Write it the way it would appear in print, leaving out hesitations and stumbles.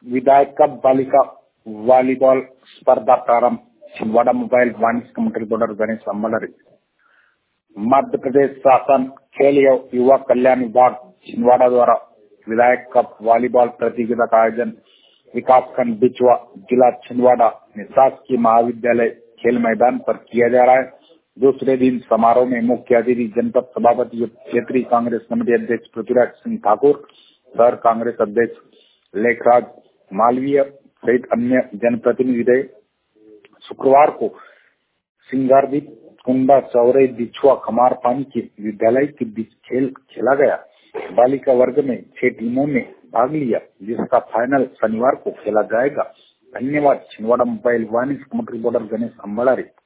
विधायक कप बालिका वॉलीबॉल स्पर्धा प्रारंभ। छिंदवाड़ा मोबाइल वाणिज्य मंत्री डॉक्टर गणेश अम्बलरी। मध्य प्रदेश शासन खेल एवं युवा कल्याण विभाग छिंदवाड़ा द्वारा विधायक कप वॉलीबॉल प्रतियोगिता का आयोजन विकासखंड बिचवा जिला छिंदवाड़ा में शासकीय महाविद्यालय खेल मैदान पर किया जा रहा है। दूसरे दिन समारोह में मुख्य अतिथि जनपद सभापति और क्षेत्रीय कांग्रेस कमेटी अध्यक्ष पृथ्वीराज सिंह ठाकुर, शहर कांग्रेस अध्यक्ष लेखराज मालवीय सहित अन्य जनप्रतिनिधि रहे। शुक्रवार को सिंगारदीप कुंडा चौरे बिछुआ खमारपानी के विद्यालय के बीच खेल खेला गया। बालिका वर्ग में 6 टीमों ने भाग लिया, जिसका फाइनल शनिवार को खेला जाएगा। धन्यवाद। छिंदवाड़ा मोबाइल वाणिज्य मंत्री डॉक्टर गणेश अम्बलरी।